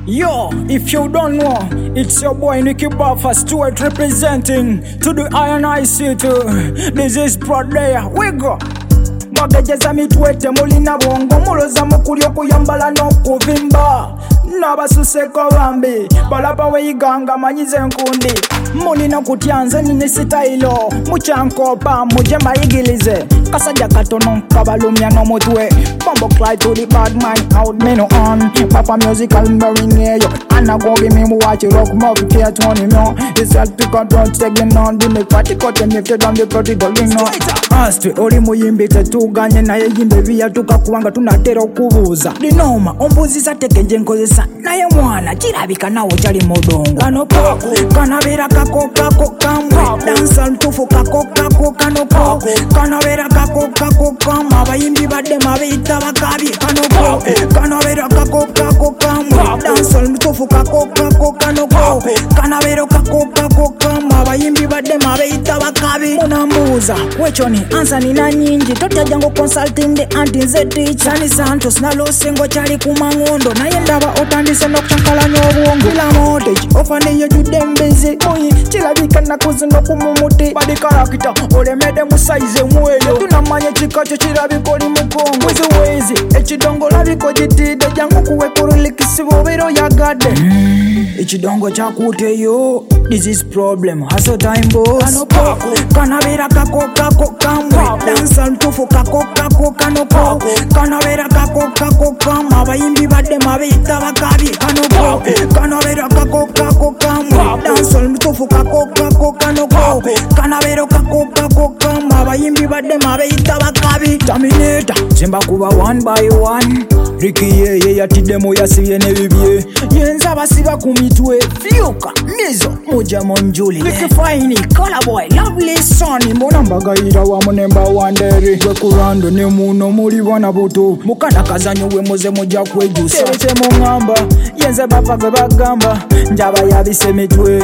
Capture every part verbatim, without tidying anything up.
Yo, if you don't know, it's your boy Nicky Buffer Stewart representing to the I and I City. This is Prodea. We go. Mwagejeza mitwete mulina bongo muloza mukuli okuyambala n'okuvimba n'abasuseko bambi balaba weyiganga manyize nkundi mulina kutya nze nine sitayilo mucyankopa muje mayigilize kasajja katono kabalumya n'omutwe Bombo Clyde to the bad mind out meno on Papa musical bearing yo Anna go give me watch rock movie care twenty no it's like to control taking on the party cut and if you done the party going no Astwe oli muyimbi tetuganye naye yimbe bya tukakuwanga tunatera okubuuza linoma ombuzisa tekenje nkozesa naye mwana kirabika nawo kyali modongo kano kako kanabera kako kako kamwe dansa ntufu kako kako kano kako kanabera kako kako kama abayimbi badde mabita bakabi kano kako kanabera kako kako kamwe dansa ntufu kako kako kano kako kanabera kako kako kama abayimbi badde mabita bakabi munambuza wechoni ansa nina nyingi totajango consulting the anti nze teacher ni Santos na losengo chali kumangondo naye ndaba otandise nokuchankalanya obwongo kila mortgage ofane yo judembeze oyi kirabika nakuzi nokumumuti badi karakita olemede musaize mweyo tunamanya chikacho kirabika oli mukongo wezi wezi ekidongo labiko jitide jangu kuwekurulikisibo bero yagadde ekidongo kyakuteyo this is problem hustle time boss kano kako kanabera kako kako kamwe dansa ntufu kako kako kano kako kanabera kako kako kama abayimbi badde mabita bakabi kano kako kanabera kako kako kamwe dansa ntufu kako kako kano kako kanabera kako kako kama abayimbi badde mabita bakabi Terminator zemba kuba one by one Ricky ye ye yatidemo yasiye nebibye yenza basiba ku mitwe fyuka mizo muja monjuli Ricky Fine Color Boy Lovely Sonny mbona mbagayira wa munemba wandere kwe kurando ne muno muri bana buto mukana kazanyo we muze muja kwejusa terete mu ngamba yenze bapa gwe bagamba njaba yabise mitwe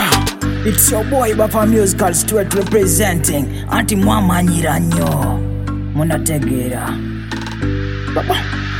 It's your boy Buffer Musical Stewart representing anti mwamanyira nnyo munategeera Baba